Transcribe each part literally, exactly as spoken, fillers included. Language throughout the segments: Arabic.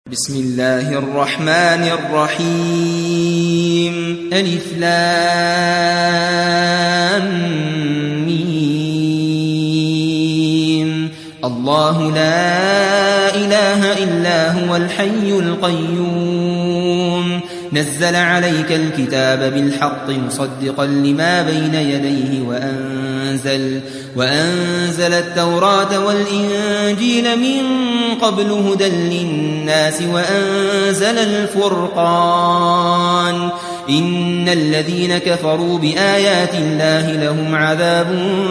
بسم الله الرحمن الرحيم ألف لام ميم الله لا إله إلا هو الحي القيوم نزل عليك الكتاب بالحق مصدقا لما بين يديه وأنزل وأنزل التوراة والإنجيل من قبل هدى للناس وأنزل الفرقان إن الذين كفروا بآيات الله لهم عذاب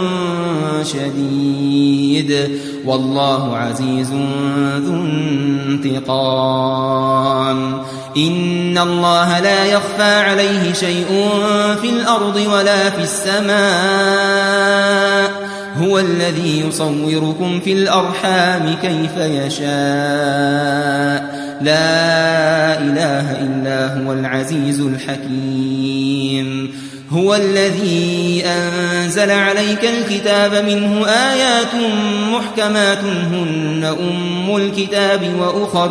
شديد والله عزيز ذو انتقام إن الله لا يخفى عليه شيء في الأرض ولا في السماء هو الذي يصوركم في الأرحام كيف يشاء لا إله إلا هو العزيز الحكيم هو الذي أنزل عليك الكتاب منه آيات محكمات هن أم الكتاب وأخر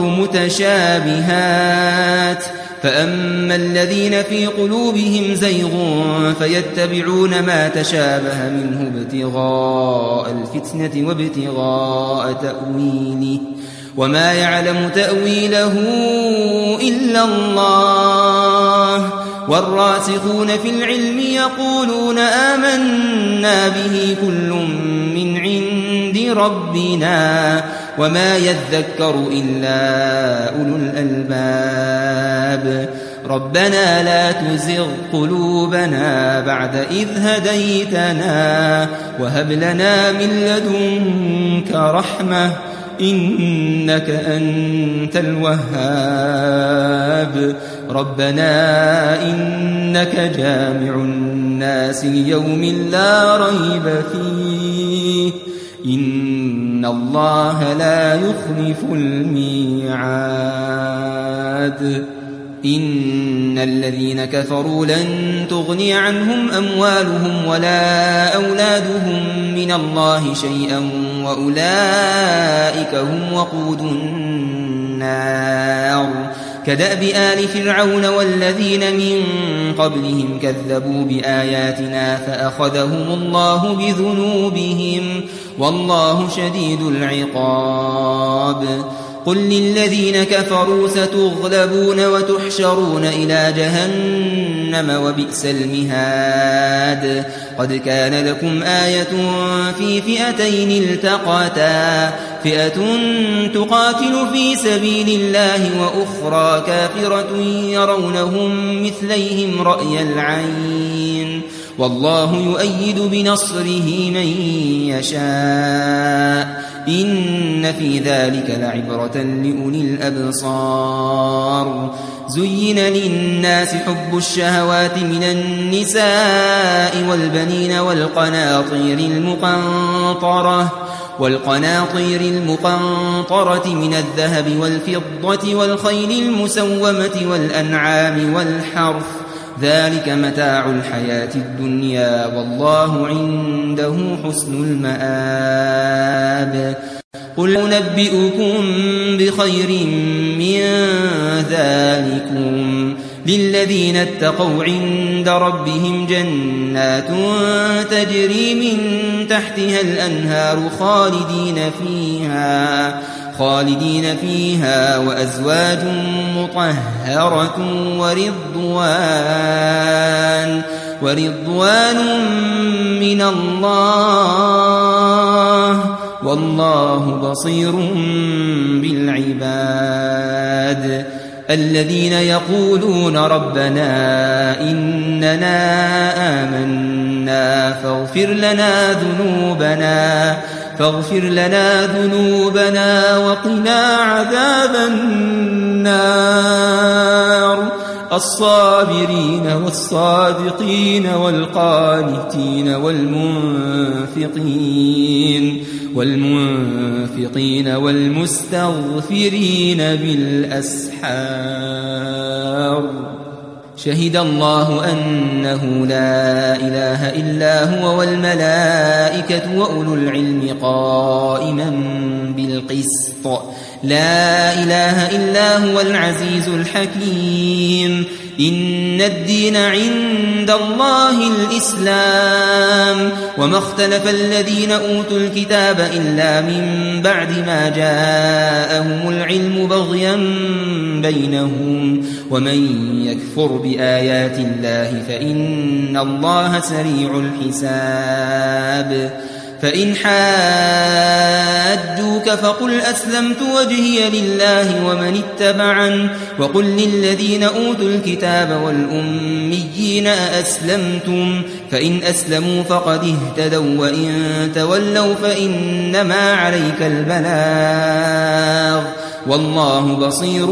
متشابهات فأما الذين في قلوبهم زيغ فيتبعون ما تشابه منه ابتغاء الفتنة وابتغاء تأويله وما يعلم تأويله إلا الله والراسخون في العلم يقولون آمنا به كل من عند ربنا وما يذكر إلا أولو الألباب ربنا لا تزغ قلوبنا بعد إذ هديتنا وهب لنا من لدنك رحمة إنك أنت الوهاب ربنا إنك جامع الناس ليوم لا ريب فيه إن الله لا يخلف الميعاد إن الذين كفروا لن تغني عنهم أموالهم ولا أولادهم من الله شيئا وأولئك هم وقود النار كدأب آل فرعون والذين من قبلهم كذبوا بآياتنا فأخذهم الله بذنوبهم والله شديد العقاب قل للذين كفروا ستغلبون وتحشرون إلى جهنم وبئس المهاد قد كان لكم آية في فئتين التقتا فئة تقاتل في سبيل الله وأخرى كافرة يرونهم مثليهم رأي العين والله يؤيد بنصره من يشاء إن في ذلك لعبرة لأولي الأبصار زين للناس حب الشهوات من النساء والبنين والقناطير المقنطرة والقناطير المقنطرة من الذهب والفضة والخيل المسومة والأنعام والحرث ذلك متاع الحياة الدنيا والله عنده حسن المآب قل أنبئكم بخير من ذلكم للذين اتقوا عند ربهم جنات تجري من تحتها الأنهار خالدين فيها خالدين فيها وأزواج مطهرة ورضوان ورضوان من الله والله بصير بالعباد الذين يقولون ربنا إننا آمنا فاغفر لنا ذنوبنا فاغفر لنا ذنوبنا وقنا عذاب النار الصابرين والصادقين والقانتين والمنفقين والمنفقين والمستغفرين بالأسحار شهد الله أنه لا إله إلا هو والملائكة وأولو العلم قائما بالقسط لا إله إلا هو العزيز الحكيم إن الدين عند الله الإسلام وما اختلف الذين أوتوا الكتاب إلا من بعد ما جاءهم العلم بغيا بينهم ومن يكفر بآيات الله فإن الله سريع الحساب فإن حاجوك فقل أسلمت وجهي لله ومن اتبعن وقل للذين أوتوا الكتاب والأميين أأسلمتم فإن أسلموا فقد اهتدوا وإن تولوا فإنما عليك البلاغ والله بصير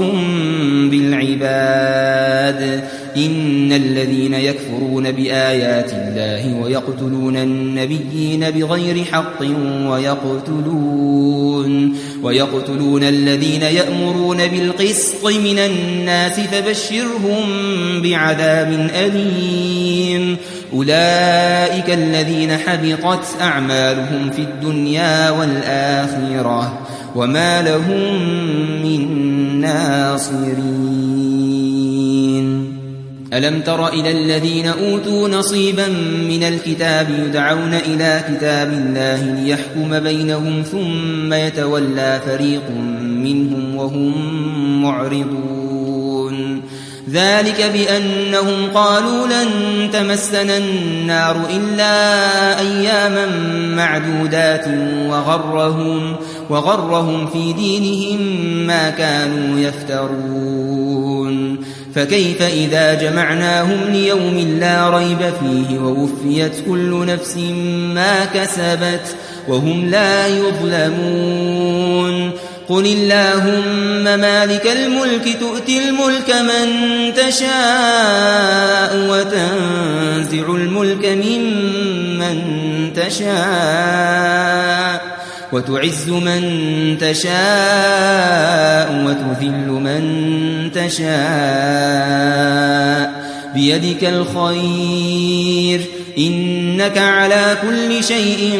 بالعباد إن الذين يكفرون بآيات الله ويقتلون النبيين بغير حق ويقتلون, ويقتلون الذين يأمرون بالقسط من الناس فبشرهم بعذاب أليم أولئك الذين حبطت أعمالهم في الدنيا والآخرة وما لهم من ناصرين ألم تر إلى الذين أوتوا نصيبا من الكتاب يدعون إلى كتاب الله ليحكم بينهم ثم يتولى فريق منهم وهم معرضون ذلك بأنهم قالوا لن تمسنا النار إلا أياما معدودات وغرهم, وغرهم في دينهم ما كانوا يفترون فكيف إذا جمعناهم ليوم لا ريب فيه ووفيت كل نفس ما كسبت وهم لا يظلمون قل اللهم مالك الملك تؤتي الملك من تشاء وتنزع الملك ممن تشاء وتعز من تشاء وتذل من تشاء بيدك الخير إنك على كل شيء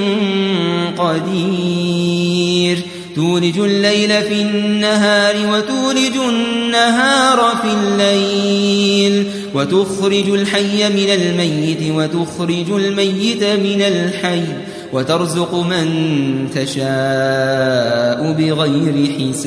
قدير تولج الليل في النهار وتولج النهار في الليل وتخرج الحي من الميت وتخرج الميت من الحي وترزق من تشاء بغير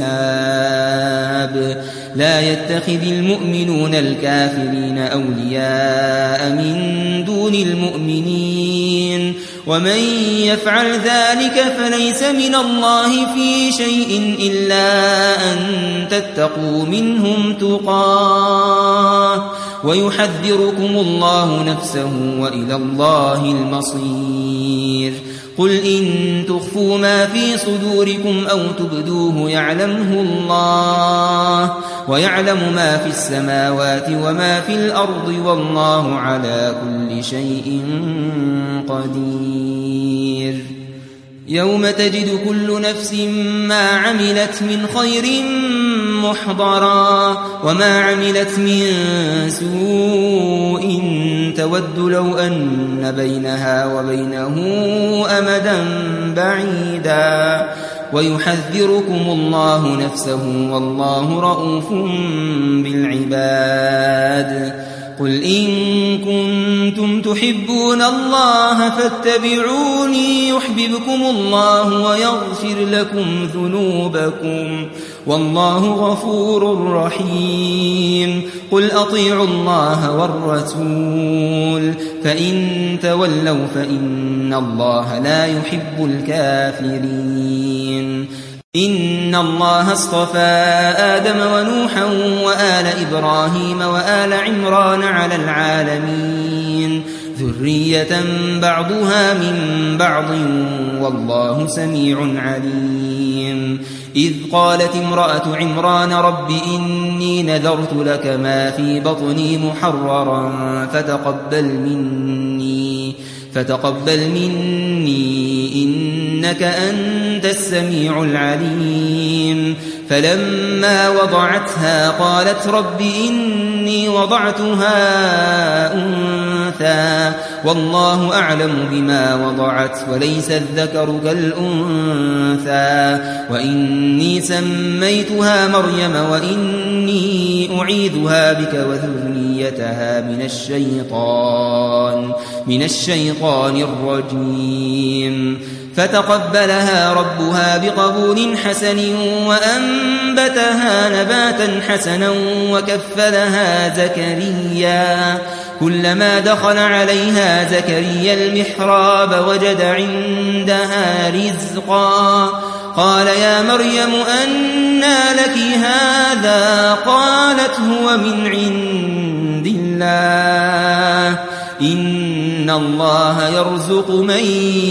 حساب لا يتخذ المؤمنون الكافرين أولياء من دون المؤمنين ومن يفعل ذلك فليس من الله في شيء إلا أن تتقوا منهم تقاه ويحذركم الله نفسه وإلى الله المصير قل إن تخفوا ما في صدوركم أو تبدوه يعلمه الله ويعلم ما في السماوات وما في الأرض والله على كل شيء قدير يوم تجد كل نفس ما عملت من خير محضرا وما عملت من سوء تود لو أن بينها وبينه أمدا بعيدا ويحذركم الله نفسه والله رؤوف بالعباد قل إن كنتم تحبون الله فاتبعوني يحببكم الله ويغفر لكم ذنوبكم والله غفور رحيم قل أطيعوا الله والرسول فإن تولوا فإن الله لا يحب الكافرين إن الله اصطفى آدم ونوحا وآل إبراهيم وآل عمران على العالمين ذرية بعضها من بعض والله سميع عليم إذ قالت امرأة عمران رب إني نذرت لك ما في بطني محررا فتقبل مني فتقبل مني إنك أنت السميع العليم فلما وضعتها قالت رب إني وضعتها أنثى والله أعلم بما وضعت وليس الذكر كالأنثى وإني سميتها مريم وإني أعيذها بك وذريتها من الشيطان من الشيطان الرجيم فتقبلها ربها بقبول حسن وأنبتها نباتا حسنا وكفلها زكريا كلما دخل عليها زكريا المحراب وجد عندها رزقا قال يا مريم أنى لك هذا قالت هو من عند الله إن الله يرزق من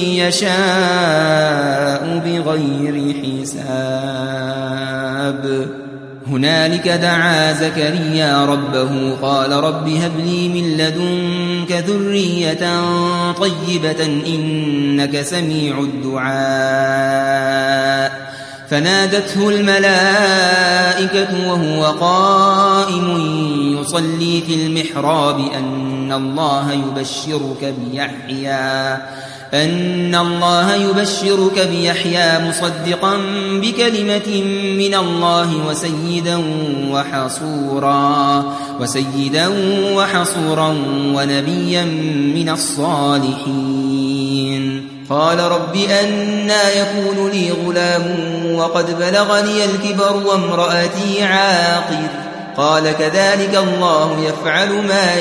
يشاء بغير حساب هنالك دعا زكريا ربه قال رب هب لي من لدنك ذرية طيبة إنك سميع الدعاء فنادته الملائكة وهو قائم يصلي في المحراب أن الله يبشرك بيحيى أن الله يبشرك بيحيى مصدقا بكلمة من الله وسيدا وحصورا وسيدا وحصورا ونبيا من الصالحين قال رب أنى يكون لي غلام وقد بلغني الكبر وامرأتي عاقر قال كذلك الله يفعل ما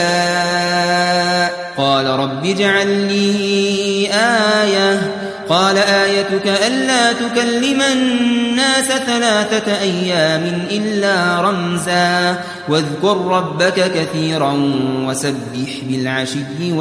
يشاء قال رب اجعل لي آية قال آيتك ألا تكلم الناس ثلاثة أيام إلا رمزا واذكر ربك كثيرا وسبح بالعشي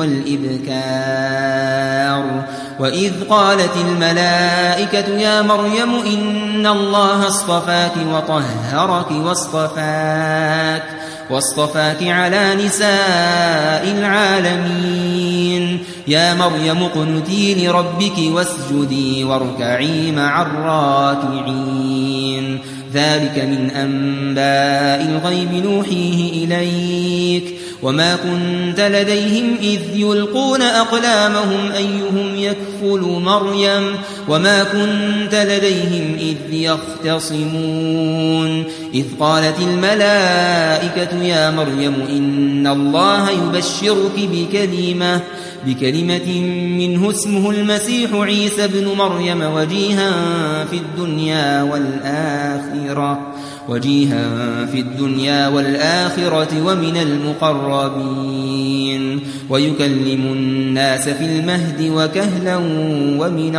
والإبكار وإذ قالت الملائكة يا مريم إن الله اصطفاك وطهرك واصطفاك واصطفاك على نساء العالمين يا مريم اقنتي لربك واسجدي واركعي مع الراكعين ذلك من أنباء الغيب نوحيه إليك وما كنت لديهم إذ يلقون أقلامهم أيهم يكفل مريم وما كنت لديهم إذ يختصمون إذ قالت الملائكة يا مريم إن الله يبشرك بكلمة بكلمة منه اسمه المسيح عيسى بن مريم وجيها في الدنيا والآخرة وجيها في الدنيا والآخرة ومن المقربين ويكلم الناس في المهد وكهلا ومن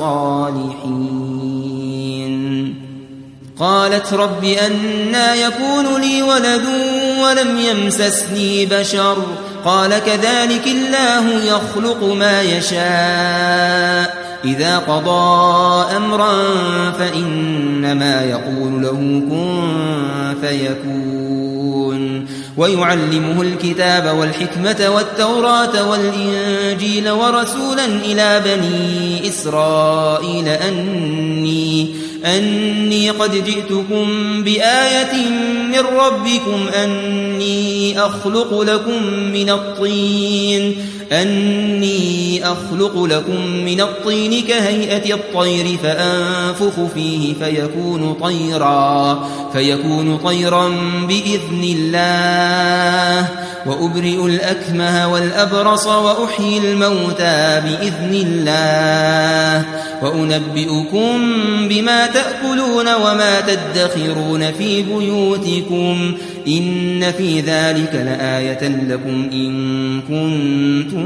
الصالحين قالت رب أنى يكون لي ولد ولم يمسسني بشر قال كذلك الله يخلق ما يشاء إذا قضى أمرا فإنما يقول له كن فيكون ويعلمه الكتاب والحكمة والتوراة والإنجيل ورسولا إلى بني إسرائيل أني أني قد جئتكم بآية من ربكم أني أخلق لكم من الطين أني أخلق لكم من الطين كهيئة الطير فأنفخ فيه فيكون طيرا فيكون طيرا بإذن الله وأبرئ الأكمه والأبرص وأحيي الموتى بإذن الله وأنبئكم بما تأكلون وما تدخرون في بيوتكم إن في ذلك لآية لكم إن كنتم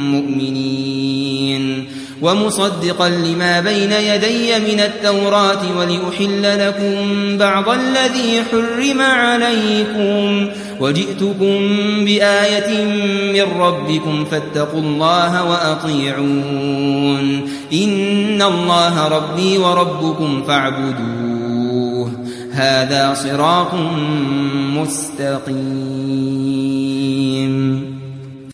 مؤمنين ومصدقا لما بين يدي من التوراة ولأحل لكم بعض الذي حرم عليكم وجئتكم بآية من ربكم فاتقوا الله وأطيعون إن الله ربي وربكم فاعبدوه هذا صراط مستقيم.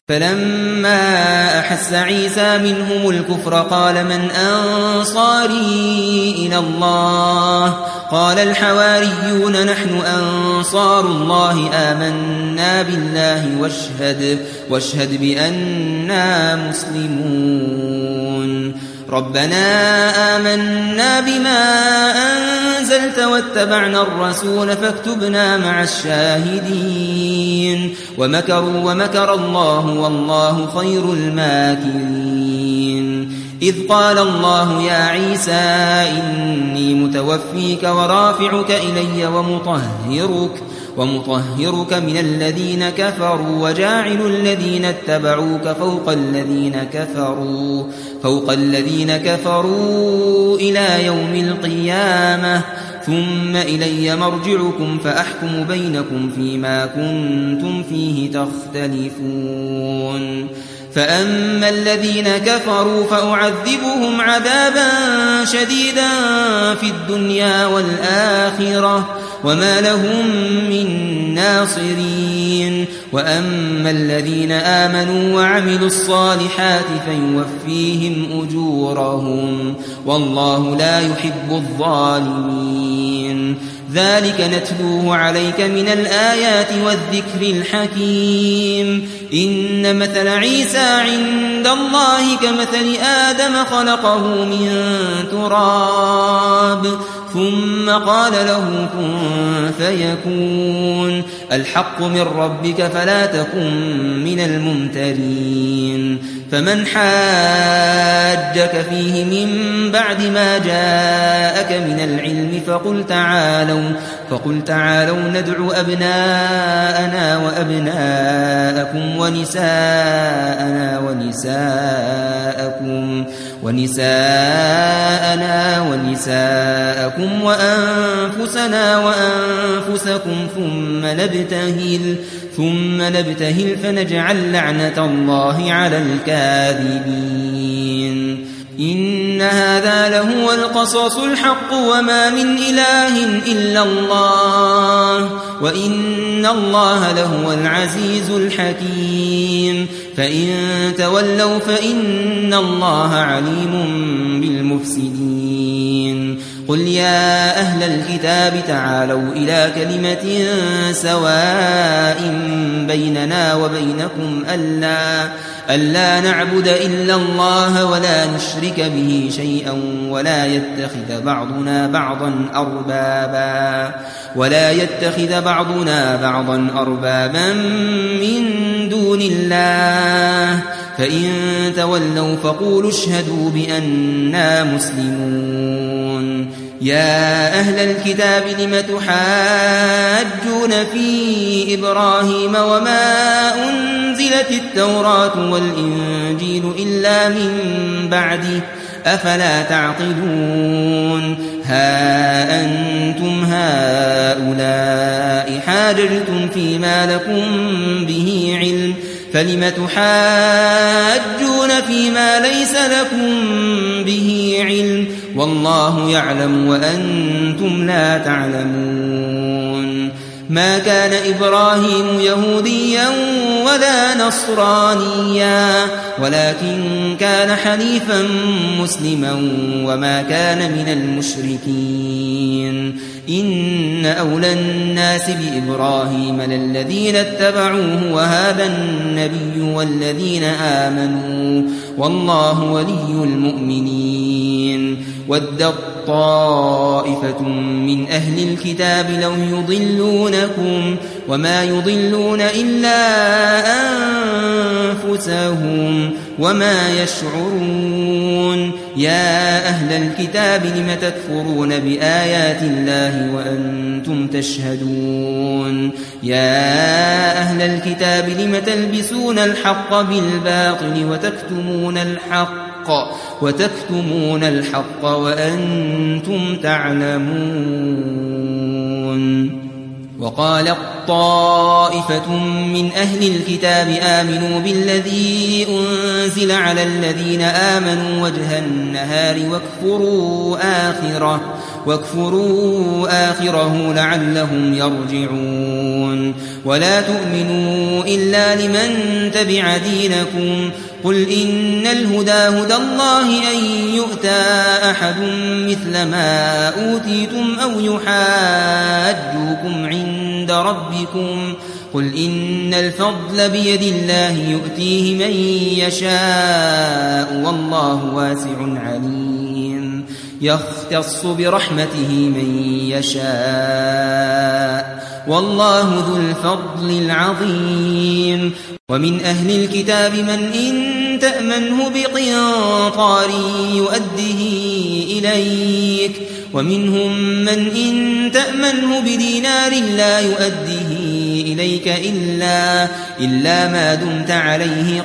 فلما أحس عيسى منهم الكفر قال من أنصاري إلى الله قال الحواريون نحن أنصار الله آمنا بالله واشهد, واشهد بأننا مسلمون ربنا آمنا بما أنزلت واتبعنا الرسول فاكتبنا مع الشاهدين ومكروا ومكر الله والله خير الماكرين إذ قال الله يا عيسى إني متوفيك ورافعك إلي ومطهرك ومطهرك من الذين كفروا وجاعل الذين اتبعوك فوق الذين كفروا فوق الذين كفروا إلى يوم القيامة ثم إلي مرجعكم فأحكم بينكم فيما كنتم فيه تختلفون فأما الذين كفروا فأعذبهم عذابا شديدا في الدنيا والآخرة وما لهم من ناصرين وأما الذين آمنوا وعملوا الصالحات فيوفيهم أجورهم والله لا يحب الظالمين ذلك نتلوه عليك من الآيات والذكر الحكيم إن مثل عيسى عند الله كمثل آدم خلقه من تراب ثم قال له كن فيكون الحق من ربك فلا تكن من الممترين فمن حاجك فيه من بعد ما جاءك من العلم فقل تعالوا فقل تعالوا ندعو أبناءنا وأبناءكم ونساءنا ونساءكم ونساءنا ونساءكم وأنفسنا وأنفسكم ثم نبتهل ثم نبتهل فنجعل لعنة الله على الكاذبين إن هذا لهو القصص الحق وما من إله إلا الله وإن الله لهو العزيز الحكيم فإن تولوا فإن الله عليم بالمفسدين قل يا أهل الكتاب تعالوا إلى كلمة سواء بيننا وبينكم ألا, ألا نعبد إلا الله ولا نشرك به شيئا ولا يتخذ بعضنا بعضا أربابا ولا يتخذ بعضنا بعضا أربابا من دون الله فإن تولوا فقولوا اشهدوا بأننا مسلمون يا أهل الكتاب لم تحاجون في إبراهيم وما أنزلت التوراة والإنجيل إلا من بعده أفلا تعقلون ها أنتم هؤلاء حاججتم فيما لكم به علم فلم تحاجون فيما ليس لكم به علم والله يعلم وأنتم لا تعلمون ما كان إبراهيم يهوديا ولا نصرانيا ولكن كان حنيفا مسلما وما كان من المشركين إن أولى الناس بإبراهيم للذين اتبعوه وهذا النبي والذين آمنوا والله ولي المؤمنين ودت طائفة من أهل الكتاب لو يضلونكم وما يضلون إلا أنفسهم وما يشعرون يا أهل الكتاب لم تكفرون بآيات الله وأنتم تشهدون يا أهل الكتاب لم تلبسون الحق بالباطل وتكتمون الحق وتكتمون الحق وأنتم تعلمون وقالت طائفة من أهل الكتاب آمنوا بالذي أنزل على الذين آمنوا وجه النهار واكفروا آخره واكفروا آخره لعلهم يرجعون ولا تؤمنوا إلا لمن تبع دينكم قل إن الهدى هدى الله أن يؤتى أحد مثل ما أوتيتم أو يحاجوكم عند ربكم قل إن الفضل بيد الله يؤتيه من يشاء والله واسع عليم يختص برحمته من يشاء والله ذو الفضل العظيم ومن أهل الكتاب من إن تأمنه بقنطار يؤده إليك ومنهم من إن تأمنه بدينار لا يؤده إليك إلا, إلا ما دمت عليه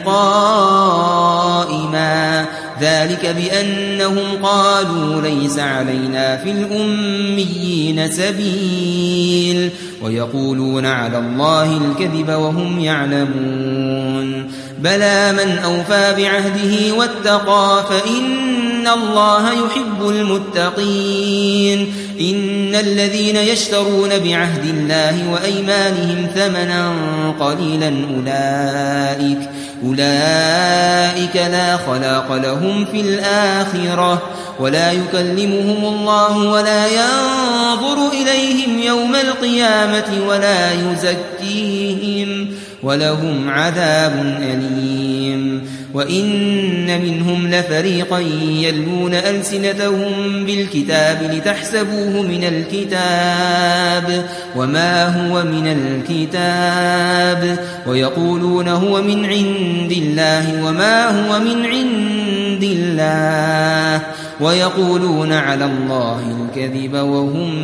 قائما ذلك بأنهم قالوا ليس علينا في الأميين سبيل ويقولون على الله الكذب وهم يعلمون بلى من أوفى بعهده واتقى فإن الله يحب المتقين إن الذين يشترون بعهد الله وأيمانهم ثمنا قليلا أولئك أولئك لا خلاق لهم في الآخرة ولا يكلمهم الله ولا ينظر إليهم يوم القيامة ولا يزكيهم ولهم عذاب أليم وإن منهم لفريقا يلوون ألسنتهم بالكتاب لتحسبوه من الكتاب وما هو من الكتاب ويقولون هو من عند الله وما هو من عند الله ويقولون على الله الكذب وهم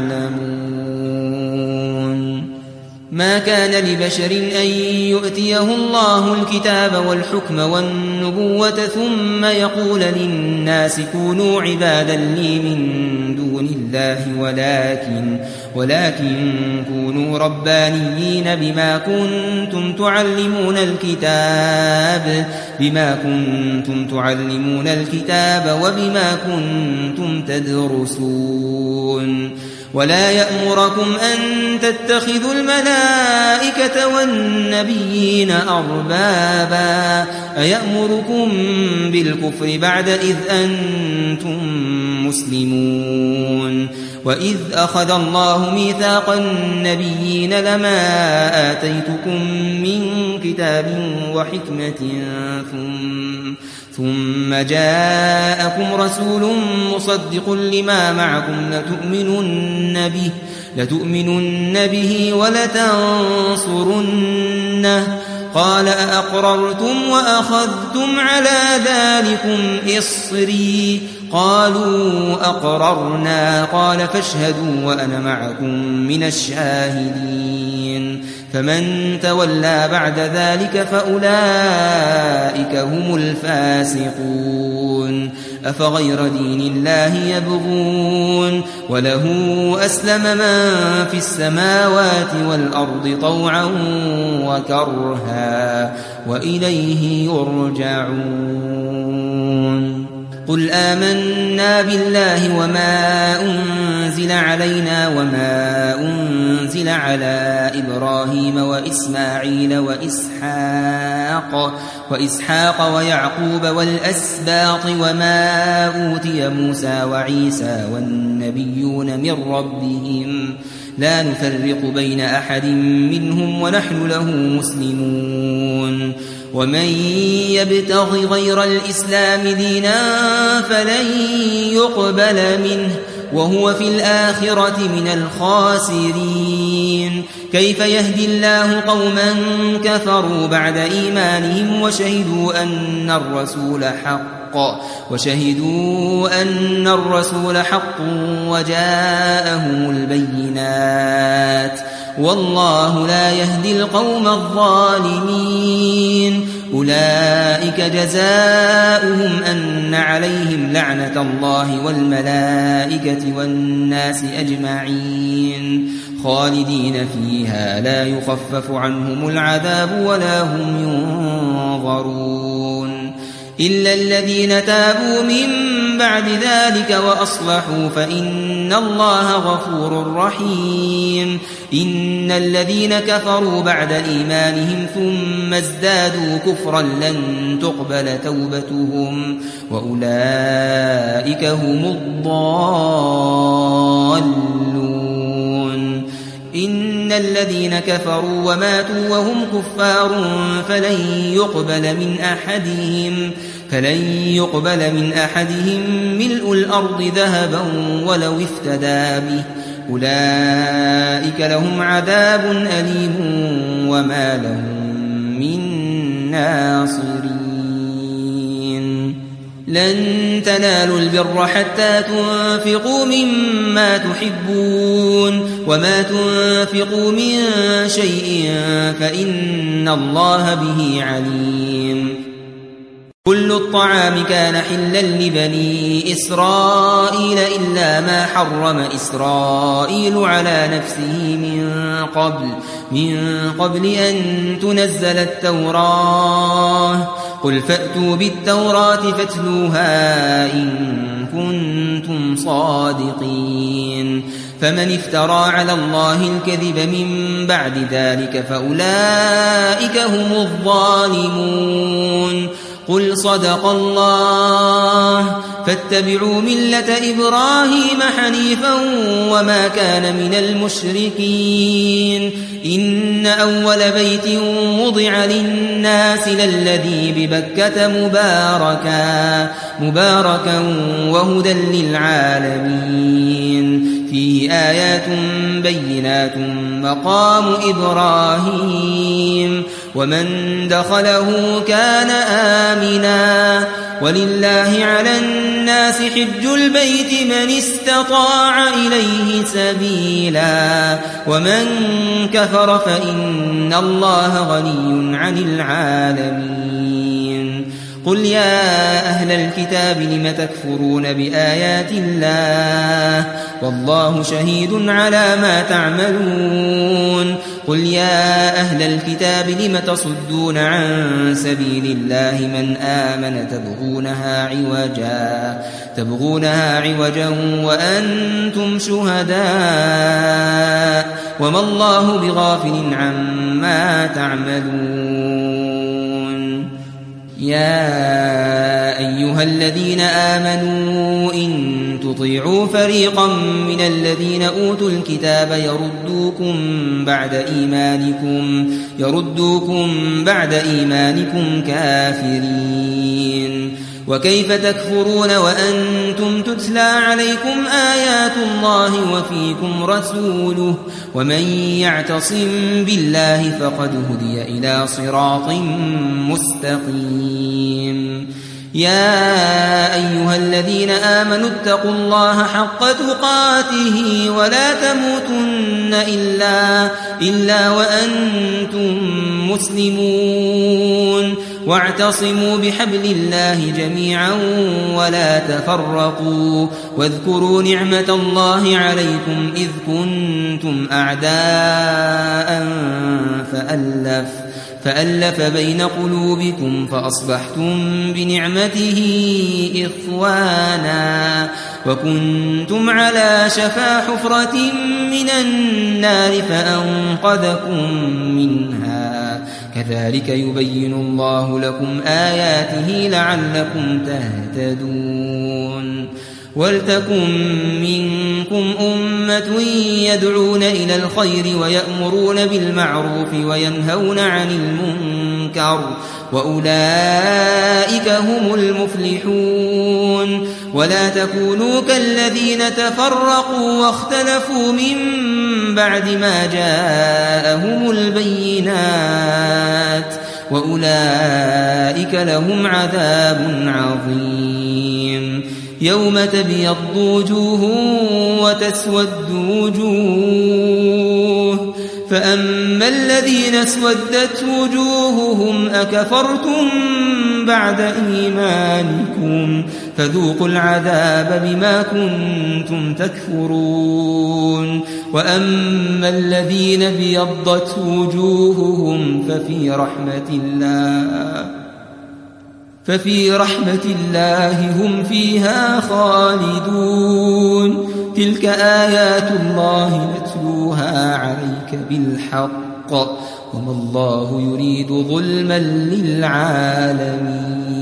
يعلمون ما كان لبشر أن يؤتيه الله الكتاب والحكم والنبوة ثم يقول للناس كونوا عبادا لي من دون الله ولكن, ولكن كونوا ربانيين بما كنتم تعلمون الكتاب بما كنتم تعلمون الكتاب وبما كنتم تدرسون ولا يأمركم أن تتخذوا الملائكة والنبيين أربابا أيأمركم بالكفر بعد إذ أنتم مسلمون وإذ أخذ الله ميثاق النبيين لما آتيتكم من كتاب وحكمة ثم ثم جاءكم رسول مصدق لما معكم لتؤمنن به, لتؤمنن به ولتنصرنه قال أأقررتم وأخذتم على ذلكم إصري قالوا أقررنا قال فاشهدوا وأنا معكم من الشاهدين فمن تولى بعد ذلك فأولئك هم الفاسقون أفغير دين الله يبغون وله أسلم من في السماوات والأرض طوعا وكرها وإليه يرجعون قل آمنا بالله وما أنزل علينا وما أنزل على إبراهيم وإسماعيل وإسحاق وإسحاق ويعقوب والأسباط وما أوتي موسى وعيسى والنبيون من ربهم لا نفرق بين أحد منهم ونحن له مسلمون ومن يبتغ غير الإسلام دينا فلن يقبل منه وهو في الآخرة من الخاسرين كيف يهدي الله قوما كفروا بعد إيمانهم وشهدوا أن الرسول حق وشهدوا أن الرسول حق وجاءهم البينات والله لا يهدي القوم الظالمين أولئك جزاؤهم أن عليهم لعنة الله والملائكة والناس أجمعين خالدين فيها لا يخفف عنهم العذاب ولا هم ينظرون إلا الذين تابوا من بعد ذلك وأصلحوا فإن الله غفور رحيم. إن الذين كفروا بعد إيمانهم ثم ازدادوا كفرا لن تقبل توبتهم وأولئك هم الضالون. إن الذين كفروا وماتوا وهم كفار فلن يقبل من أحدهم فلن يقبل من أحدهم ملء الأرض ذهبا ولو افتدى به أولئك لهم عذاب أليم وما لهم من ناصرين. لن تنالوا البر حتى تنفقوا مما تحبون وما تنفقوا من شيء فإن الله به عليم. كل الطعام كان حلا لبني إسرائيل إلا ما حرم إسرائيل على نفسه من قبل من قبل أن تنزل التوراة. قل فأتوا بالتوراة فاتلوها إن كنتم صادقين. فمن افترى على الله الكذب من بعد ذلك فأولئك هم الظالمون. قل صدق الله فاتبعوا ملة إبراهيم حنيفا وما كان من المشركين. إن أول بيت وضع للناس للذي ببكة مباركا مباركا وهدى للعالمين. فيه آيات بينات مقام إبراهيم ومن دخله كان آمنا. ولله على الناس حج البيت من استطاع إليه سبيلا ومن كفر فإن الله غني عن العالمين. قل يا أهل الكتاب لم تكفرون بآيات الله والله شهيد على ما تعملون. قل يا أهل الكتاب لم تصدون عن سبيل الله من آمن تبغونها عوجا تبغونها عوجا وأنتم شهداء وما الله بغافل عما تعملون. يا أيها الذين آمنوا إن تطيعوا فريقا من الذين أوتوا الكتاب يردوكم بعد إيمانكم يردوكم بعد إيمانكم كافرين. وكيف تكفرون وأنتم تتلى عليكم آيات الله وفيكم رسوله ومن يعتصم بالله فقد هدي إلى صراط مستقيم. يا أيها الذين آمنوا اتقوا الله حق تقاته ولا تموتن إلا, إلا وأنتم مسلمون. واعتصموا بحبل الله جميعا ولا تفرقوا. واذكروا نعمة الله عليكم إذ كنتم أعداء فألف فألف بين قلوبكم فأصبحتم بنعمته إخوانا وكنتم على شفا حفرة من النار فأنقذكم منها. كذلك يبين الله لكم آياته لعلكم تهتدون. ولتكن منكم أمة يدعون إلى الخير ويأمرون بالمعروف وينهون عن المنكر وأولئك هم المفلحون. ولا تكونوا كالذين تفرقوا واختلفوا من بعد ما جاءهم البينات وأولئك لهم عذاب عظيم. يوم تبيض وجوه وتسود وجوه فأما الذين اسودت وجوههم أكفرتم بعد إيمانكم فذوقوا العذاب بما كنتم تكفرون. وأما الذين ابيضت وجوههم ففي رحمة الله ففي رحمة الله هم فيها خالدون تلك آيات الله نتلوها عليك بالحق وما الله يريد ظلما للعالمين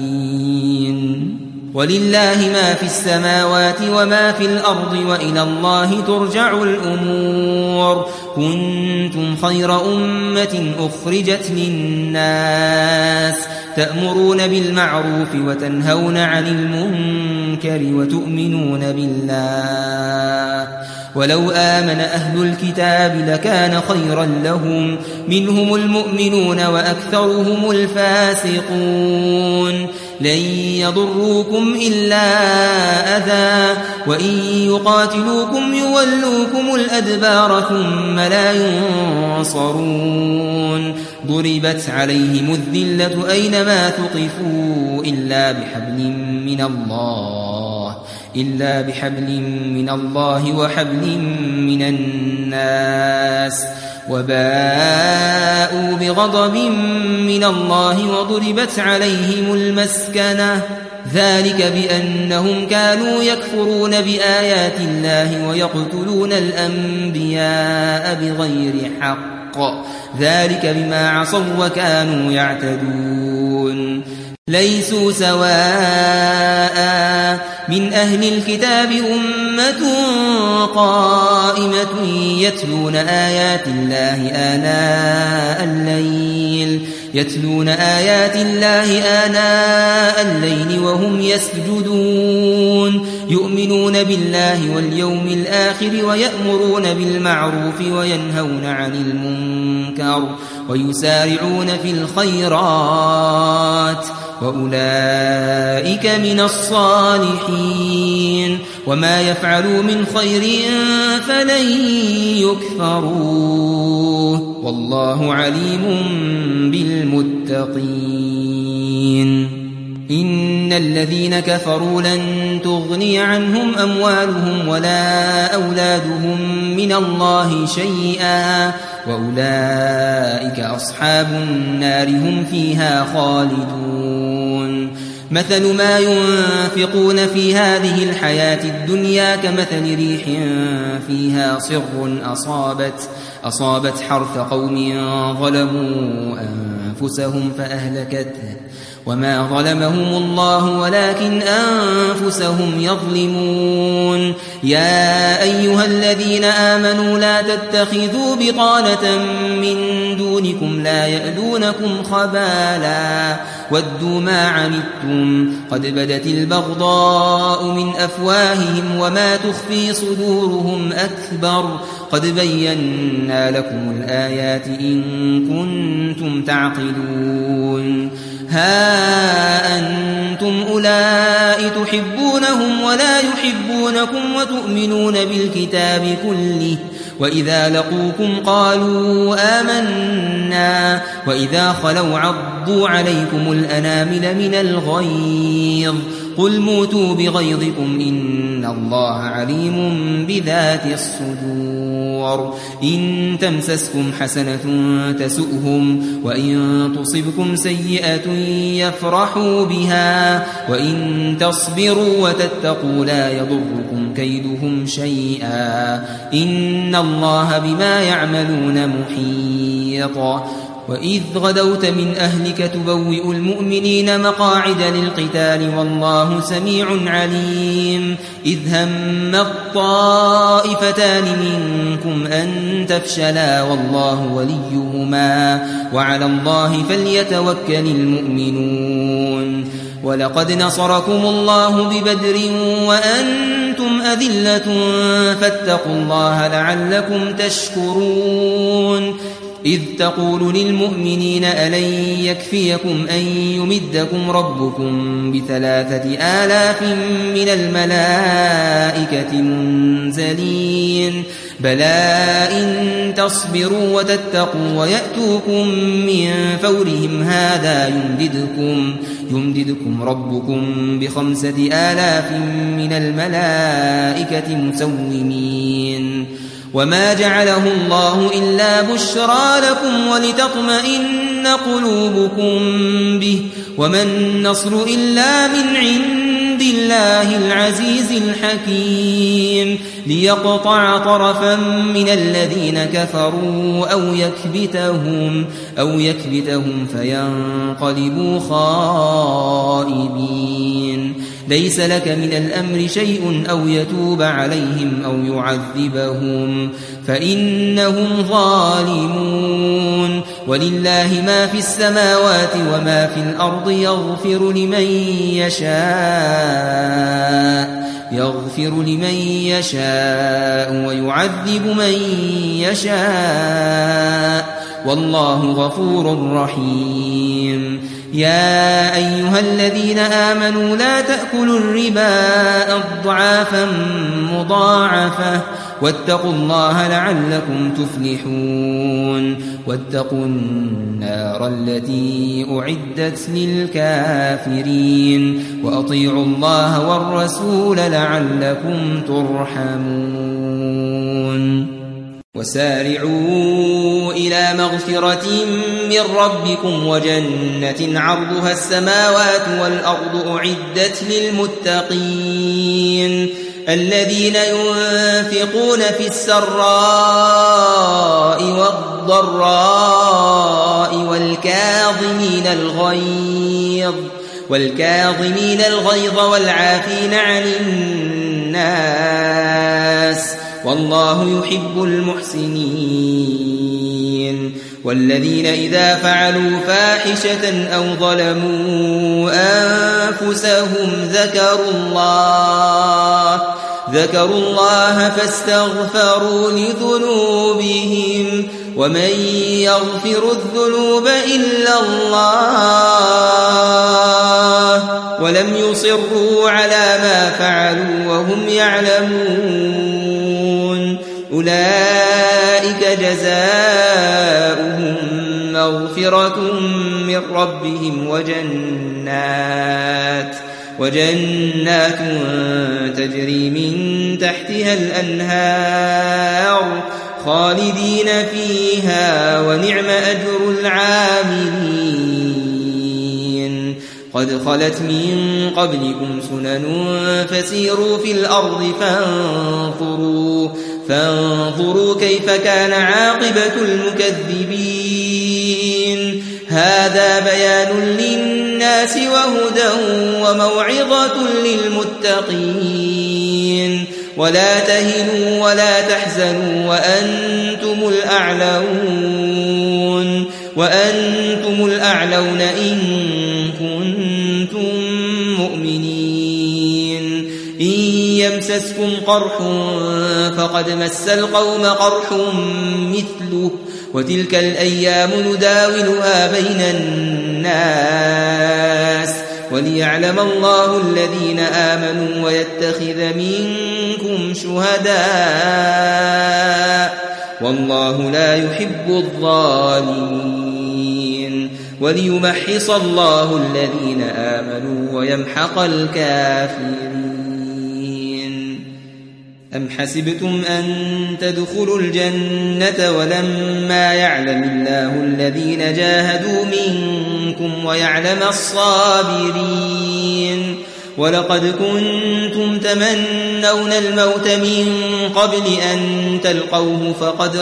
ولله ما في السماوات وما في الأرض وإلى الله ترجع الأمور كنتم خير أمة أخرجت للناس تأمرون بالمعروف وتنهون عن المنكر وتؤمنون بالله ولو آمن أهل الكتاب لكان خيرا لهم منهم المؤمنون وأكثرهم الفاسقون لن يضروكم إلا أذى وإن يقاتلوكم يولوكم الأدبار ثم لا ينصرون ضربت عليهم الذلة أينما ثقفوا إلا بحبل من الله إلا بحبل من الله وحبل من الناس وباءوا بغضب من الله وضربت عليهم المسكنة ذلك بأنهم كانوا يكفرون بآيات الله ويقتلون الأنبياء بغير حق ذلك بما عصوا وكانوا يعتدون ليسوا سواء من أهل الكتاب أمة قائمة يتلون آيات الله آناء الليل يتلون آيات الله آناء الليل وهم يسجدون يؤمنون بالله واليوم الآخر ويأمرون بالمعروف وينهون عن المنكر ويسارعون في الخيرات وأولئك من الصالحين وما يفعلوا من خير فلن يكفروه والله عليم بالمتقين إن الذين كفروا لن تغني عنهم أموالهم ولا أولادهم من الله شيئا وأولئك أصحاب النار هم فيها خالدون مثل ما ينفقون في هذه الحياة الدنيا كمثل ريح فيها صر أصابت, أصابت حرث قوم ظلموا أنفسهم فأهلكته وما ظلمهم الله ولكن أنفسهم يظلمون يا أيها الذين آمنوا لا تتخذوا بطانة من دونكم لا يألونكم خبالا ودوا ما عنتم قد بدت البغضاء من أفواههم وما تخفي صدورهم أكبر قد بينا لكم الآيات إن كنتم تعقلون ها أنتم أولئك تحبونهم ولا يحبونكم وتؤمنون بالكتاب كله وإذا لقوكم قالوا آمنا وإذا خلوا عضوا عليكم الأنامل من الغيظ قل موتوا بغيظكم إن الله عليم بذات الصدور إن تمسسكم حسنة تسؤهم وإن تصبكم سيئة يفرحوا بها وإن تصبروا وتتقوا لا يضركم كيدهم شيئا إن الله بما يعملون محيط وإذ غدوت من أهلك تبوئ المؤمنين مقاعد للقتال والله سميع عليم إذ هم الطائفتان منكم أن تفشلا والله وليهما وعلى الله فليتوكل المؤمنون ولقد نصركم الله ببدر وأنتم أذلة فاتقوا الله لعلكم تشكرون إذ تقول للمؤمنين ألن يكفيكم أن يمدكم ربكم بثلاثة آلاف من الملائكة منزلين بلى إن تصبروا وتتقوا ويأتوكم من فورهم هذا يمددكم, يمددكم ربكم بخمسة آلاف من الملائكة مسومين وما جعله الله إلا بشرى لكم ولتطمئن قلوبكم به وما النصر إلا من عند الله العزيز الحكيم ليقطع طرفا من الذين كفروا أو يكبتهم, أو يكبتهم فينقلبوا خائبين. ليس لك من الأمر شيء أو يتوب عليهم أو يعذبهم فإنهم ظالمون. ولله ما في السماوات وما في الأرض يغفر لمن يشاء يغفر لمن يشاء ويعذب من يشاء والله غفور رحيم. يا أيها الذين آمنوا لا تأكلوا الربا أضعافا مضاعفة واتقوا الله لعلكم تفلحون. واتقوا النار التي أعدت للكافرين وأطيعوا الله والرسول لعلكم ترحمون. وسارعوا إلى مغفرة من ربكم وجنة عرضها السماوات والأرض أعدت للمتقين الذين ينفقون في السراء والضراء والكاظمين الغيظ والكاظمين الغيظ والعافين عن الناس والله يحب المحسنين. والذين إذا فعلوا فاحشة أو ظلموا أنفسهم ذكروا الله ذكروا الله فاستغفروا لذنوبهم ومن يغفر الذنوب إلا الله ولم يصروا على ما فعلوا وهم يعلمون أولئك جزاؤهم مغفرة من ربهم وجنات وجنات تجري من تحتها الأنهار خالدين فيها ونعم أجر العاملين. قد خلت من قبلكم سنن فسيروا في الأرض فانظروا فانظروا كيف كان عاقبة المكذبين. هذا بيان للناس وهدى وموعظة للمتقين. ولا تهنوا ولا تحزنوا وأنتم الأعلون وأنتم الأعلون إن كنتم مؤمنين. إن يمسسكم قرح فقد مس القوم قرح مثله وتلك الأيام نداولها بين الناس وليعلم الله الذين آمنوا ويتخذ منكم شهداء والله لا يحب الظالمين. وليمحص الله الذين آمنوا ويمحق الكافرين. أم حسبتم أن تدخلوا الجنة ولما يعلم الله الذين جاهدوا منكم ويعلم الصابرين. ولقد كنتم تمنون الموت من قبل أن تلقوه فقد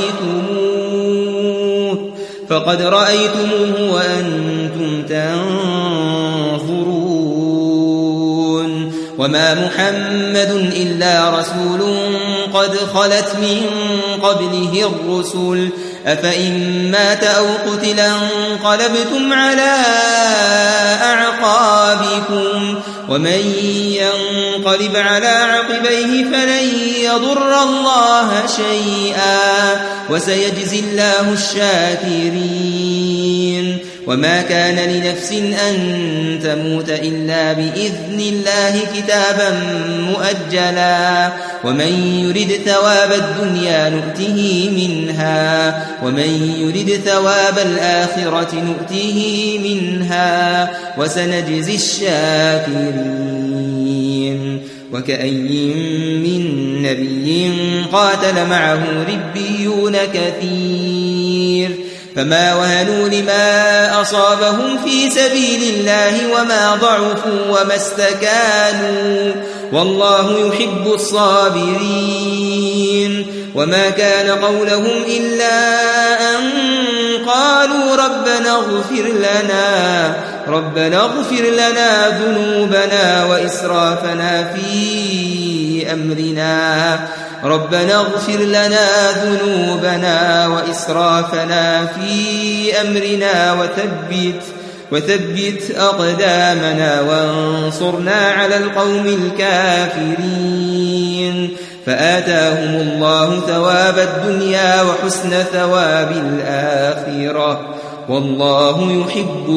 رأيتموه فقد رأيتموه وأنتم تنظرون. وما محمد إلا رسول قد خلت من قبله الرسل أفإن مات أو قتل انقلبتم على أعقابكم ومن ينقلب على عقبيه فلن يضر الله شيئا وسيجزي الله الشاكرين. وما كان لنفس أن تموت إلا بإذن الله كتابا مؤجلا ومن يرد ثواب الدنيا نؤته منها ومن يرد ثواب الآخرة نؤته منها وسنجزي الشاكرين. وكأي من نبي قاتل معه ربيون كثير فما وهنوا لما أصابهم في سبيل الله وما ضعفوا وما استكانوا والله يحب الصابرين وما كان قولهم إلا أن قالوا ربنا اغفر لنا ربنا اغفر لنا ذنوبنا وإسرافنا في أمرنا ربنا اغفر لنا ذنوبنا وإسرافنا في أمرنا وثبت وثبت أقدامنا وانصرنا على القوم الكافرين فآتاهم الله ثواب الدنيا وحسن ثواب الآخرة والله يحب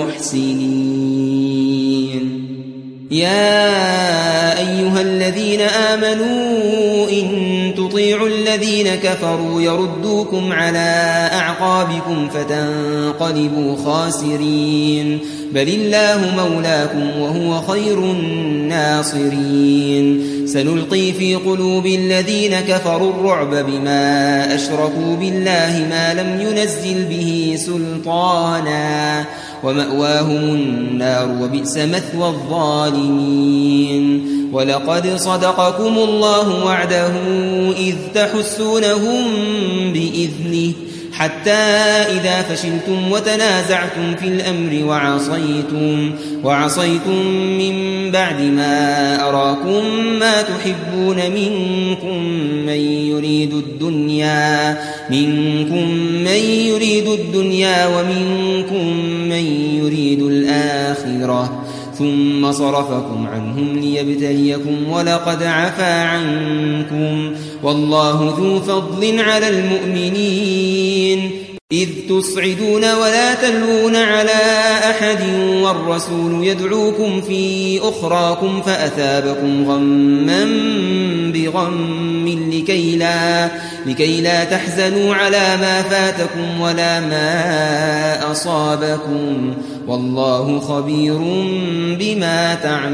المحسنين يا أيها الذين آمنوا إن تطيعوا الذين كفروا يردوكم على أعقابكم فتنقلبوا خاسرين بل الله مولاكم وهو خير الناصرين سنلقي في قلوب الذين كفروا الرعب بما أشركوا بالله ما لم ينزل به سلطانا ومأواهم النار وبئس مثوى الظالمين ولقد صدقكم الله وعده إذ تحسونهم بإذنه حتى إذا فشلتم وتنازعتم في الأمر وعصيتم, وعصيتم من بعد ما أراكم ما تحبون منكم من يريد الدنيا منكم من يريد الدنيا ومنكم من يريد الآخرة ثم صرفكم عنهم ليبتليكم ولقد عفا عنكم والله ذو فضل على المؤمنين إذ تصعدون ولا تلوون على أحد والرسول يدعوكم في أخراكم فأثابكم غما بغم لكي لا, لكي لا تحزنوا على ما فاتكم ولا ما أصابكم والله خبير بما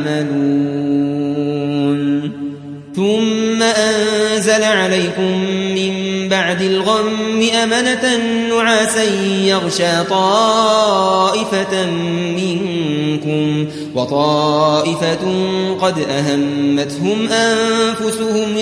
تعملون ثم أنزل عليكم من بعد الغم أمنة نعاسا يغشى طائفة منكم وطائفة قد أهمتهم أنفسهم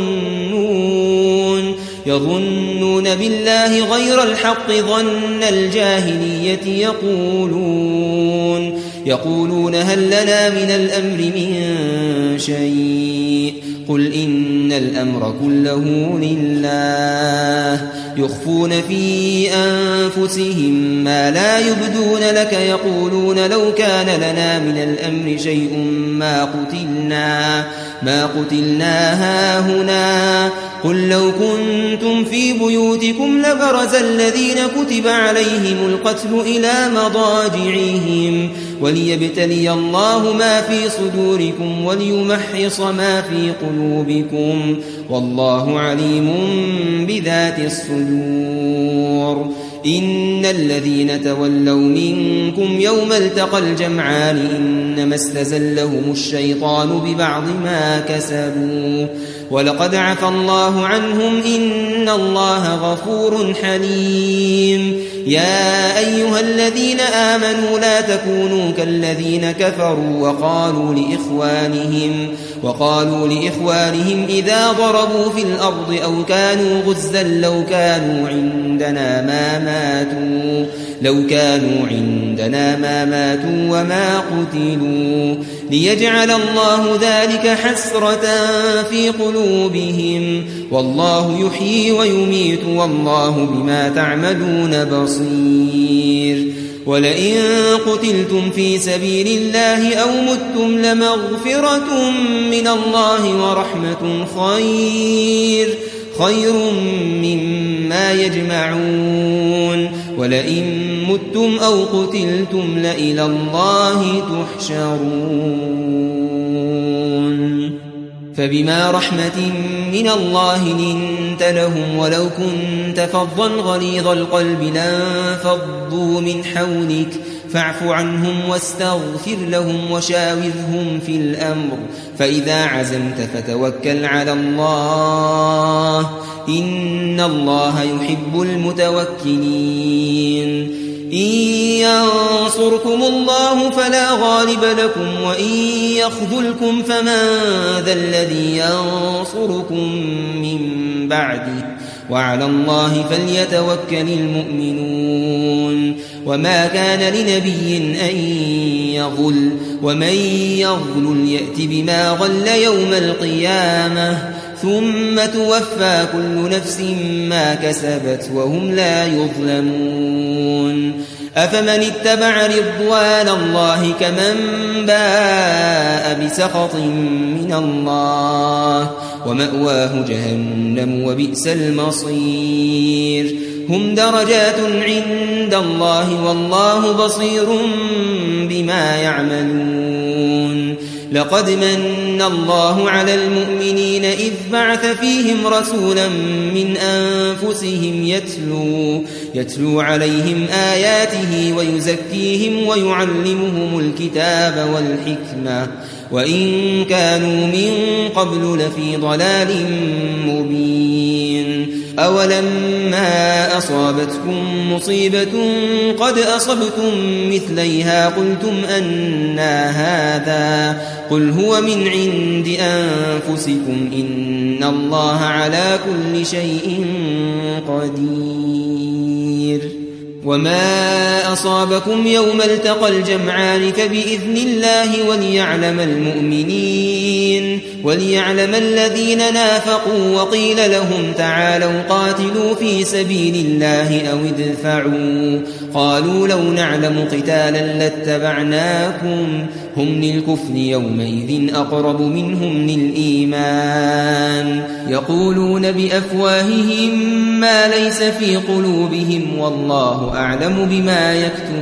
يظنون يظنون بالله غير الحق ظن الجاهلية يقولون يقولون هل لنا من الأمر من شيء قل إن الأمر كله لله يخفون في أنفسهم ما لا يبدون لك يقولون لو كان لنا من الأمر شيء ما قتلنا ما قتلنا هاهنا قل لو كنتم في بيوتكم لبرز الذين كتب عليهم القتل إلى مضاجعهم وليبتلي الله ما في صدوركم وليمحص ما في قلوبكم والله عليم بذات الصدور إن الذين تولوا منكم يوم التقى الجمعان إنما استزلهم الشيطان ببعض ما كسبوا ولقد عفى الله عنهم إن الله غفور حليم يا أيها الذين آمنوا لا تكونوا كالذين كفروا وقالوا لإخوانهم وقالوا لإخوانهم إذا ضربوا في الأرض أو كانوا غزا لو كانوا عندنا ما ماتوا لو كانوا عندنا ما ماتوا وما قتلوا ليجعل الله ذلك حسرة في قلوبهم والله يحيي ويميت والله بما تعملون بصير ولئن قتلتم في سبيل الله أو متم لمغفرة من الله ورحمة خير خير مما يجمعون ولئن متم أو قتلتم لإلى الله تحشرون فبما رحمة من الله لنت لهم ولو كنت فظا غليظ القلب لانفضوا من حولك فاعف عنهم واستغفر لهم وشاورهم في الأمر فإذا عزمت فتوكل على الله إن الله يحب المتوكلين إن ينصركم الله فلا غالب لكم وإن يخذلكم فمن ذا الذي ينصركم من بعده وعلى الله فليتوكل المؤمنون وما كان لنبي أن يغل ومن يغل يأت بما غل يوم القيامة ثم توفى كل نفس ما كسبت وهم لا يظلمون أفمن اتبع رضوان الله كمن باء بسخط من الله ومأواه جهنم وبئس المصير هم درجات عند الله والله بصير بما يعملون لقد من الله على المؤمنين إذ بعث فيهم رسولا من أنفسهم يتلو, يتلو عليهم آياته ويزكيهم ويعلمهم الكتاب والحكمة وإن كانوا من قبل لفي ضلال مبين أولما أصابتكم مصيبة قد أصبتم مثليها قلتم أنى هذا قل هو من عند أنفسكم إن الله على كل شيء قدير وما أصابكم يوم التقى الجمعان فبإذن الله وليعلم المؤمنين وليعلم الذين نافقوا وقيل لهم تعالوا قاتلوا في سبيل الله أو ادفعوا قالوا لو نعلم قتالا لاتبعناكم هم للكفر يومئذ أقرب منهم للإيمان يقولون بأفواههم ما ليس في قلوبهم والله أعلم بما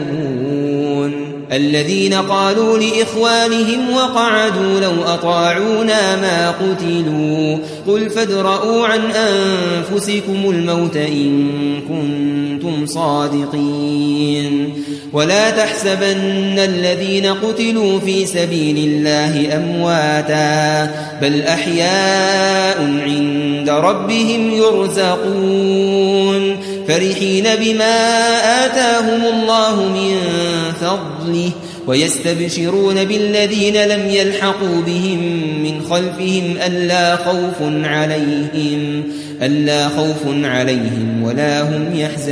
يكتمون الذين قالوا لإخوانهم وقعدوا لو أطاعونا ما قتلوا قل فادرءوا عن أنفسكم الموت إن كنتم صادقين ولا تحسبن الذين قتلوا في سبيل الله أمواتا بل أحياء عند ربهم يرزقون فرحين بما آتاهم الله من فضله ويستبشرون بالذين لم يلحقوا بهم من خلفهم ألا خوف عليهم ألا خوف عليهم ولا هم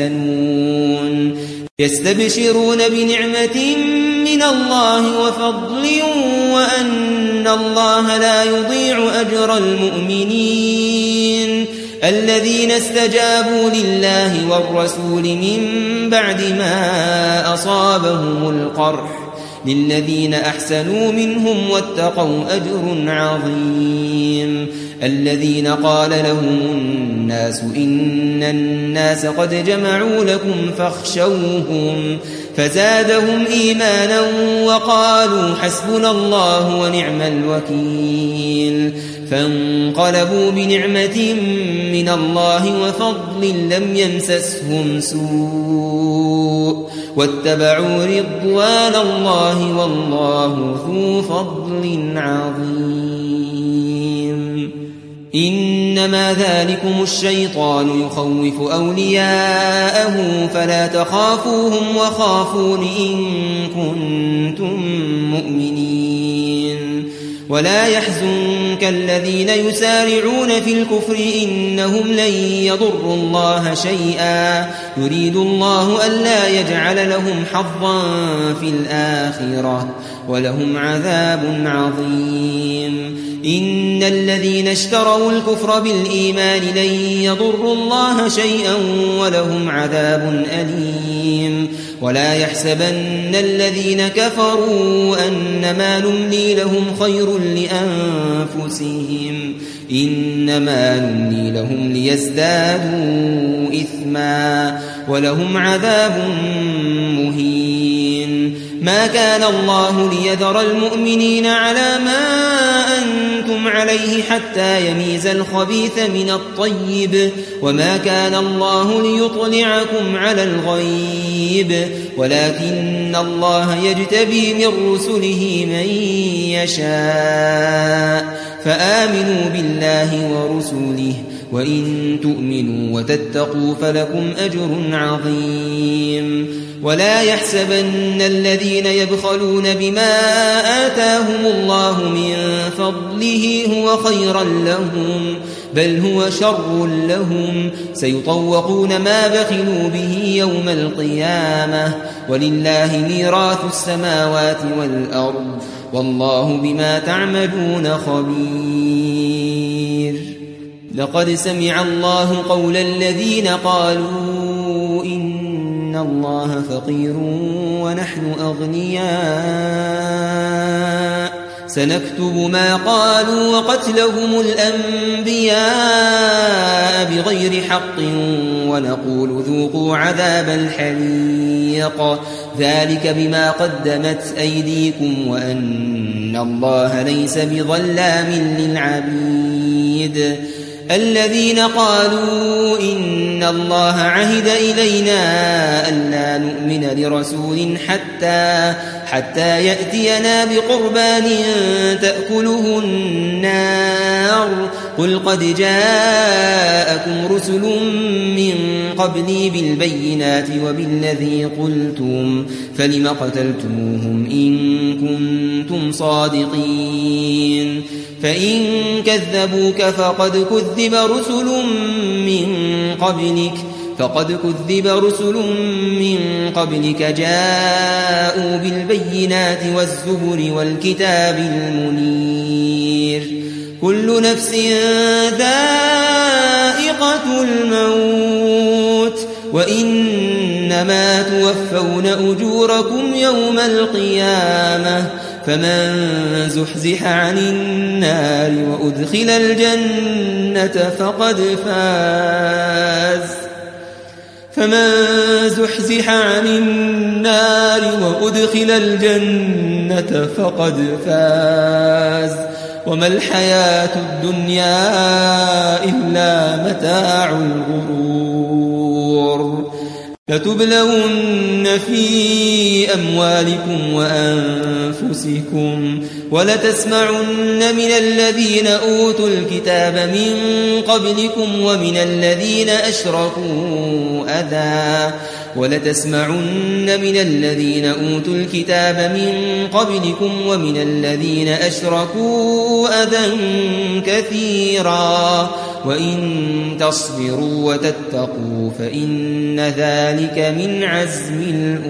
يحزنون يستبشرون بنعمة من الله وفضل وأن الله لا يضيع أجر المؤمنين الذين استجابوا لله والرسول من بعد ما أصابهم القرح للذين أحسنوا منهم واتقوا أجر عظيم الذين قال لهم الناس إن الناس قد جمعوا لكم فاخشوهم فزادهم إيمانا وقالوا حسبنا الله ونعم الوكيل فانقلبوا بنعمة من الله وفضل لم يمسسهم سوء واتبعوا رضوان الله والله ذو فضل عظيم إنما ذلكم الشيطان يخوف أولياءه فلا تخافوهم وخافون إن كنتم مؤمنين ولا يحزنك الذين يسارعون في الكفر إنهم لن يضروا الله شيئا يريد الله ألا يجعل لهم حظا في الآخرة ولهم عذاب عظيم إن الذين اشتروا الكفر بالإيمان لن يضروا الله شيئا ولهم عذاب أليم ولا يحسبن الذين كفروا أنما نملي لهم خير لأنفسهم إنما نملي لهم ليزدادوا إثما ولهم عذاب مهين ما كان الله ليذر المؤمنين على ما أنتم عليه حتى يميز الخبيث من الطيب وما كان الله ليطلعكم على الغيب ولكن الله يجتبي من رسله من يشاء فآمنوا بالله ورسوله وإن تؤمنوا وتتقوا فلكم أجر عظيم ولا يحسبن الذين يبخلون بما آتاهم الله من فضله هو خيرا لهم بل هو شر لهم سيطوقون ما بخلوا به يوم القيامة ولله ميراث السماوات والأرض والله بما تعملون خبير لقد سمع الله قول الذين قالوا إن الله فقير ونحن أغنياء سنكتب ما قالوا وقتلهم الأنبياء بغير حق ونقول ذوقوا عذاب الحريق ذلك بما قدمت أيديكم وأن الله ليس بظلام للعبيد الذين قالوا إن الله عهد إلينا ألا نؤمن لرسول حتى حتى يأتينا بقربان تأكله النار قل قد جاءكم رسل من قبلي بالبينات وبالذي قلتم فلم قتلتموهم إن كنتم صادقين فإن كذبوك فقد كذب رسل من قبلك فقد كذب رسل من قبلك جاءوا بالبينات والزبر والكتاب المنير كل نفس ذائقة الموت وإنما توفون أجوركم يوم القيامة فمن زحزح عن النار وأدخل الجنة فقد فاز فمن زحزح عن النار وأدخل الجنة فقد فاز وما الحياة الدنيا إلا متاع الغرور لتبلون في أموالكم وأنفسكم ولتسمعن من الذين أوتوا الكتاب من قبلكم ومن الذين أشركوا أذى ولتسمعن من الذين أوتوا الكتاب من قبلكم ومن الذين أشركوا أذى كثيرا وإن تصبروا وتتقوا فإن ذلك من عزم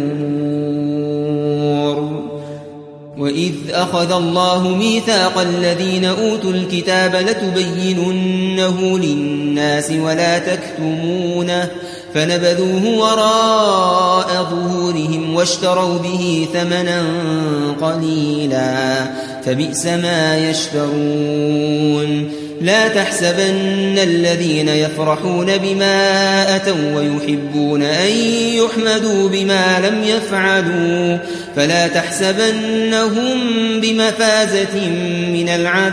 الأمور وإذ أخذ الله ميثاق الذين أوتوا الكتاب لتبيننه للناس ولا تكتمونه فنبذوه وراء ظهورهم واشتروا به ثمنا قليلا فبئس ما يشترون لا تحسبن الذين يفرحون بما أتوا ويحبون أن يحمدوا بما لم يفعلوا فلا تحسبنهم بمفازة من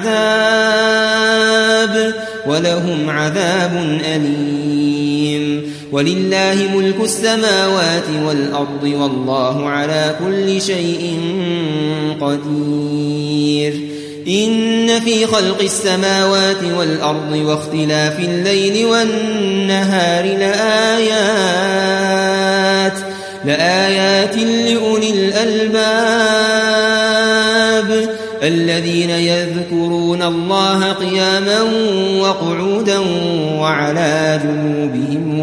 العذاب ولهم عذاب أليم ولله ملك السماوات والأرض والله على كل شيء قدير إن في خلق السماوات والأرض واختلاف الليل والنهار لآيات لآيات لأولي الألباب الذين يذكرون الله قياما وقعودا وعلى جنوبهم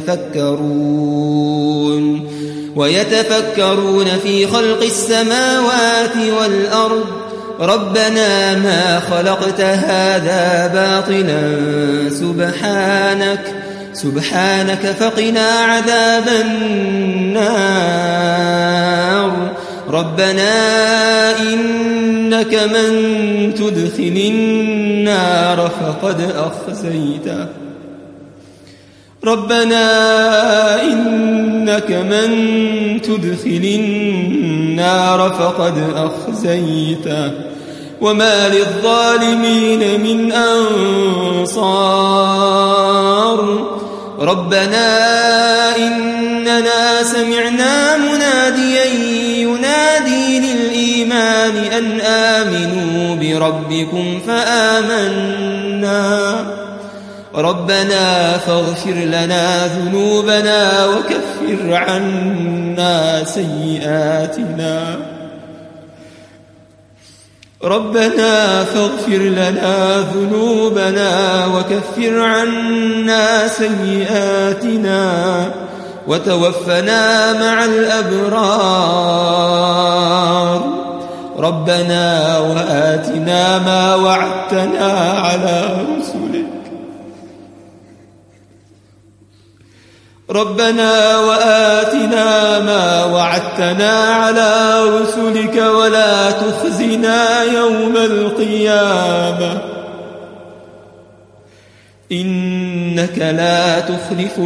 ويتفكرون ويتفكرون في خلق السماوات والأرض ربنا ما خلقت هذا باطلا سبحانك سبحانك فقنا عذاب النار ربنا إنك من تدخل النار فقد أخزيته ربنا إنك من تدخل النار فقد أخزيته وما للظالمين من أنصار ربنا إننا سمعنا مناديا ينادي للإيمان أن آمنوا بربكم فآمنا ربنا فاغفر لنا ذنوبنا وكفر عنا سيئاتنا ربنا فاغفر لنا ذنوبنا وكفر عنا سيئاتنا وتوفنا مع الأبرار ربنا وآتنا ما وعدتنا على رسلك ربنا وآتنا ما وعدتنا على رسلك ولا تخزنا يوم القيامة إنك لا تخلف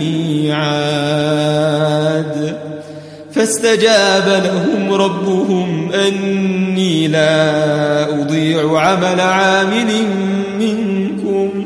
الميعاد فاستجاب لهم ربهم أني لا أضيع عمل عامل منكم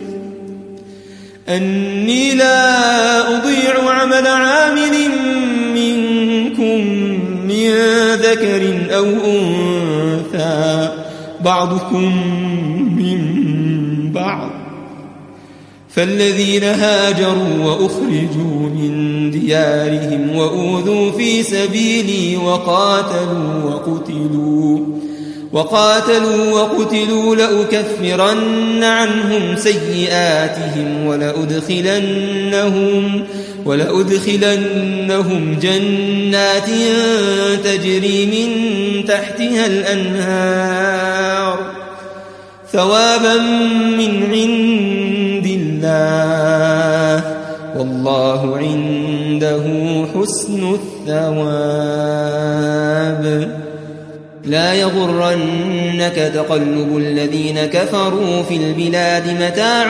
أني لا أضيع عمل عامل منكم من ذكر أو أنثى بعضكم من بعض فالذين هاجروا وأخرجوا من ديارهم وأوذوا في سبيلي وقاتلوا وقتلوا وقاتلوا وقتلوا لأكفرن عنهم سيئاتهم ولأدخلنهم ولأدخلنهم جنات تجري من تحتها الأنهار ثوابا من عند الله والله عنده حسن الثواب لا يغرنك تقلب الذين كفروا في البلاد متاع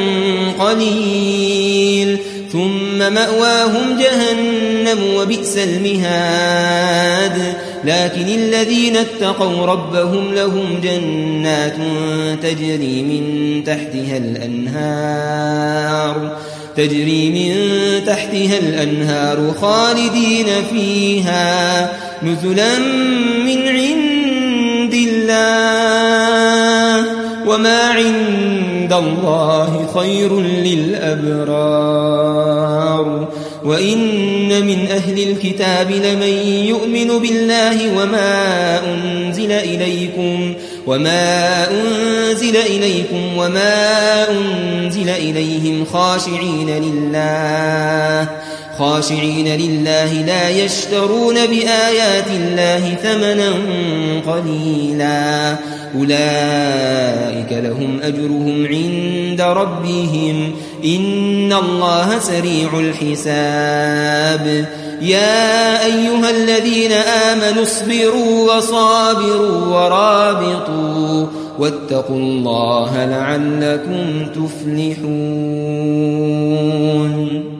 قليل ثم مأواهم جهنم وبئس المهاد لكن الذين اتقوا ربهم لهم جنات تجري من تحتها الأنهار تجري من تحتها الأنهار خالدين فيها نزلا من عند الله وما عند الله خير للأبرار وإن من أهل الكتاب لمن يؤمن بالله وما أنزل إليكم وما أنزل إليكم وما أنزل إليهم خاشعين لله خاشعين لله لا يشترون بآيات الله ثمنا قليلا أولئك لهم أجرهم عند ربهم إن الله سريع الحساب يا أيها الذين آمنوا اصبروا وصابروا ورابطوا واتقوا الله لعلكم تفلحون